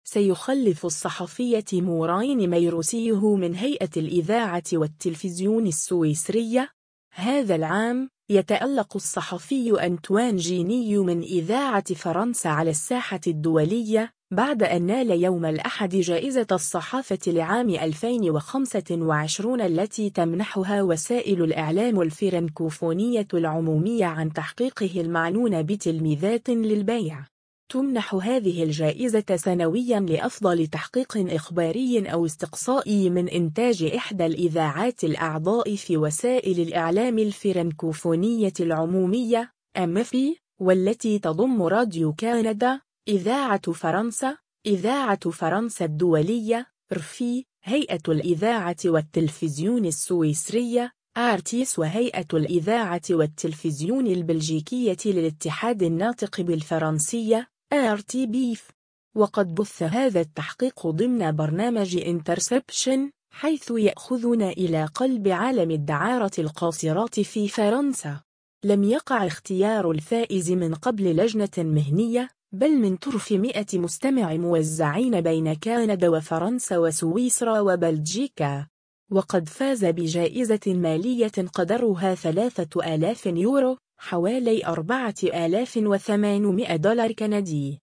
سيخلف الصحفية موراين ميروسيو من هيئة الإذاعة والتلفزيون السويسرية. هذا العام يتألق الصحفي أنتوان جيني من إذاعة فرنسا على الساحة الدولية بعد أن نال يوم الأحد جائزة الصحافة لعام 2025 التي تمنحها وسائل الإعلام الفرنكوفونية العمومية عن تحقيقه المعنون بتلميذات للبيع. تمنح هذه الجائزة سنوياً لأفضل تحقيق إخباري أو استقصائي من إنتاج إحدى الإذاعات الأعضاء في وسائل الإعلام الفرنكوفونية العمومية MFI، والتي تضم راديو كندا، إذاعة فرنسا الدولية RFI، هيئة الإذاعة والتلفزيون السويسرية ARTIS، وهيئة الإذاعة والتلفزيون البلجيكية للاتحاد الناطق بالفرنسية RTBF. وقد بث هذا التحقيق ضمن برنامج انترسبشن، حيث يأخذنا إلى قلب عالم الدعارة القاصرات في فرنسا. لم يقع اختيار الفائز من قبل لجنة مهنية، بل من طرف 100 مستمع موزعين بين كندا وفرنسا وسويسرا وبلجيكا. وقد فاز بجائزة مالية قدرها 3000 يورو، حوالي $4800 كندي.